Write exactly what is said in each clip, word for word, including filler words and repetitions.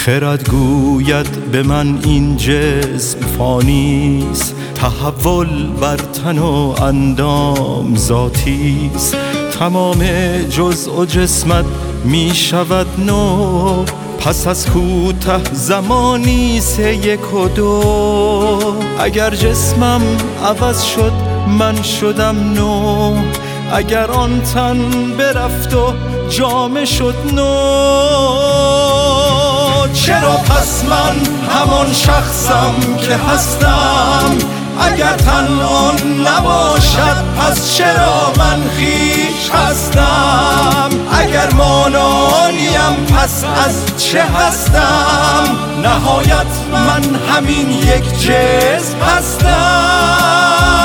خرد گوید به من این جسم فانیست، تحول بر تن و اندام ذاتیست. تمام جزء و جسمت می شود نو، پس از کوته زمانی سه یک و دو. اگر جسمم عوض شد من شدم نو، اگر آن تن برفت و جامه شد نو. چرا پس من همان شخصم که هستم؟ اگر تن آن نباشد پس چرا من خویش هستم؟ اگر مانانیم پس از چه هستم؟ نهایت من همین یک جسم هستم.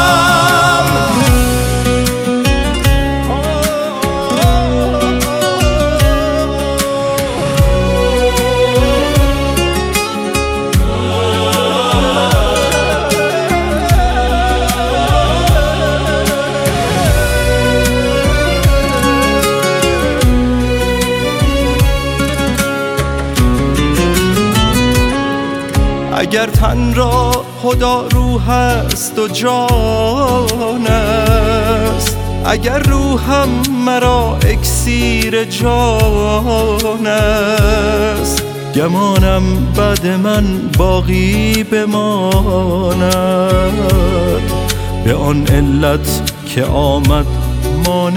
اگر تن را خدا روح است و جان است، اگر روحم مرا اکسیر جان است، گمانم بعد من باقی بماند به آن علت که آمد ما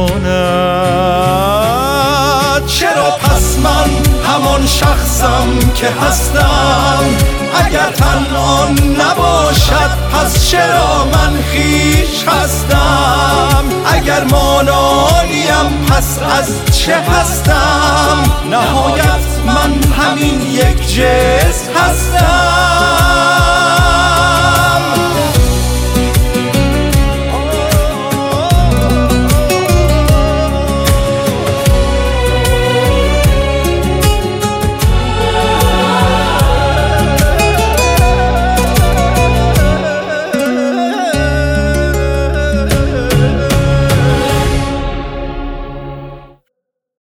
نماند. چرا پس من همان شخصم که هستم؟ اگر تن آن نباشد پس چرا من خویش هستم؟ اگر مانانیم پس از چه هستم؟ نهایت من همین یک جسم هستم.